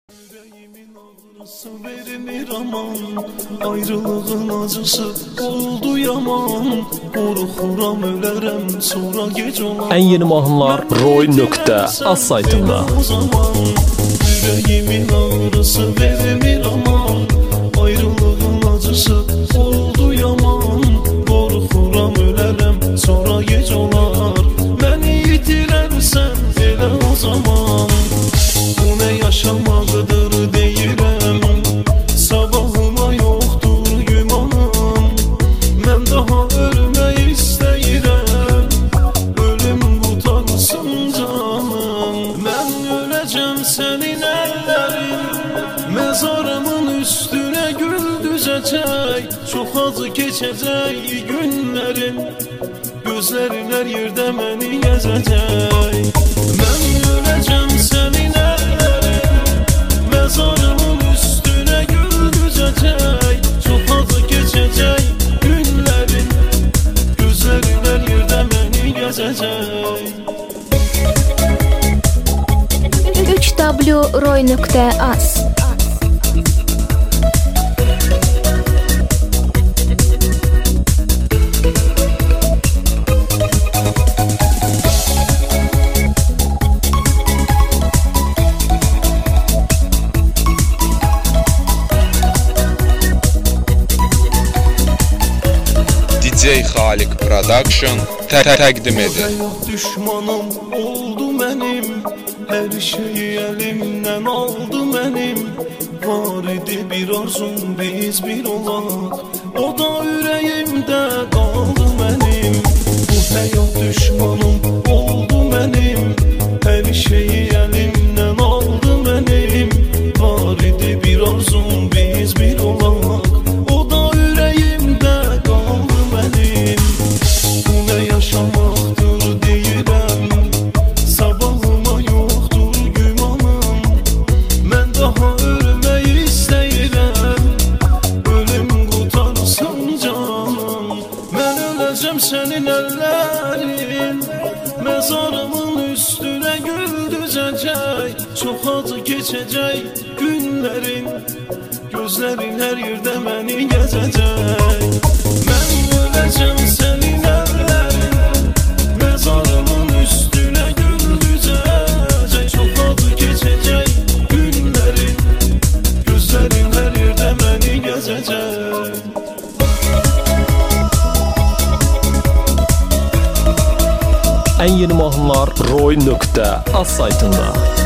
Yüreğimin ağrısı verilir aman, ayrılığın acısı oldu yaman. Korkuram ölərəm sonra gec olar. En yeni mahnılar roy.az saytında. Yüreğimin ağrısı verilir aman, ayrılığın acısı oldu yaman. Korkuram ölərəm sonra gec olar. Məni itirərsən elə o zaman. Bu ne yaşamaqdır deyirəm, sabahıma yoxdur gümanım. Mən daha ölmək istəyirəm, ölüm qutarsın canım. Mən öləcəm sənin əllərin, məzarımın üstünə gül düzəcək. Çox acı keçəcək günlərin, gözlərin hər yerdə məni gəzəcək. Mən öləcəm sənin mezarımın üstüne gül düzecek. Çok acı geçecek günlerin, gözlerin her yerde beni gezecek. 3w.roy.az DJ Xaliq Production təqdim edir. Həyat düşmanım oldu mənim, hər şeyi əlimdən aldı mənim. Var idi bir arzum biz bir olaq, o da ürəyimdə qaldı mənim. Bu həyat düşmanım oldu mənim, hər şeyi əlimdən aldı mənim. Var idi bir arzum biz bir olaq, o da ürəyimdə qaldı mənim. Bu ne yaşamaqdır deyirəm, sabahıma yoxdur gümanım. Mən daha ölmək istəyirəm, ölüm qutarsın canım. Mən öləcəm sənin əllərin, məzarımın üstünə gül düzəcək. Çox acı keçəcək günlərin, gözlərin hər yerdə məni gəzəcək. Mən öləcəm sənin əllərin, məzarımın üstünə gül düzəcək. Çox acı keçəcək günlərin, gözlərin hər yerdə məni gəzəcək. En yeni mahnılar roy.az saytında.